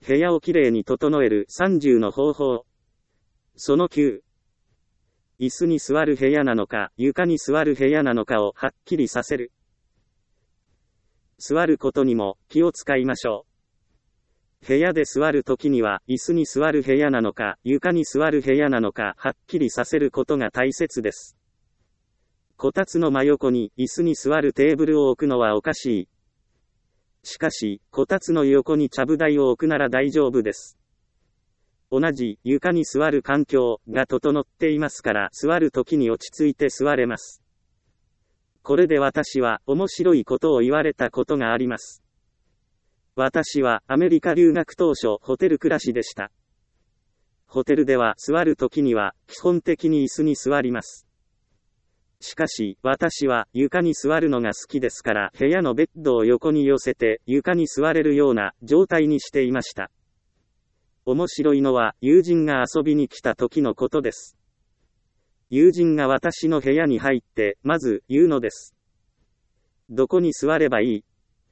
部屋をきれいに整える30の方法。その9。椅子に座る部屋なのか、床に座る部屋なのかをはっきりさせる。座ることにも気を使いましょう。部屋で座るときには、椅子に座る部屋なのか、床に座る部屋なのか、はっきりさせることが大切です。こたつの真横に椅子に座るテーブルを置くのはおかしい。しかし、こたつの横にちゃぶ台を置くなら大丈夫です。同じ床に座る環境が整っていますから、座るときに落ち着いて座れます。これで私は面白いことを言われたことがあります。私はアメリカ留学当初ホテル暮らしでした。ホテルでは座るときには基本的に椅子に座ります。しかし私は床に座るのが好きですから、部屋のベッドを横に寄せて床に座れるような状態にしていました。面白いのは友人が遊びに来た時のことです。友人が私の部屋に入ってまず言うのです。どこに座ればいい？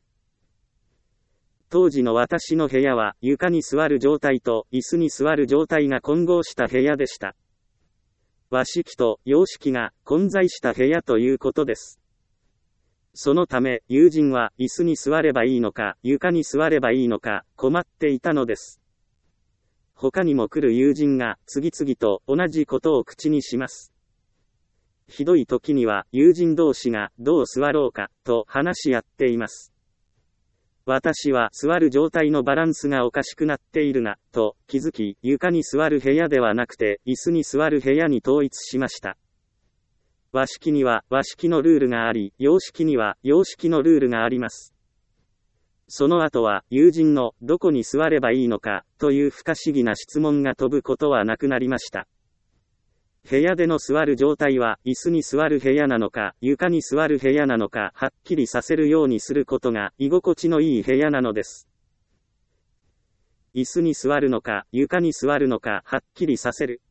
当時の私の部屋は床に座る状態と椅子に座る状態が混合した部屋でした。和式と洋式が混在した部屋ということです。そのため友人は椅子に座ればいいのか床に座ればいいのか困っていたのです。他にも来る友人が次々と同じことを口にします。ひどい時には友人同士がどう座ろうかと話し合っています。私は座る状態のバランスがおかしくなっているなと気づき、床に座る部屋ではなくて椅子に座る部屋に統一しました。和式には和式のルールがあり、洋式には洋式のルールがあります。その後は友人のどこに座ればいいのかという不可思議な質問が飛ぶことはなくなりました。部屋での座る状態は椅子に座る部屋なのか床に座る部屋なのかはっきりさせるようにすることが居心地のいい部屋なのです。椅子に座るのか床に座るのかはっきりさせる。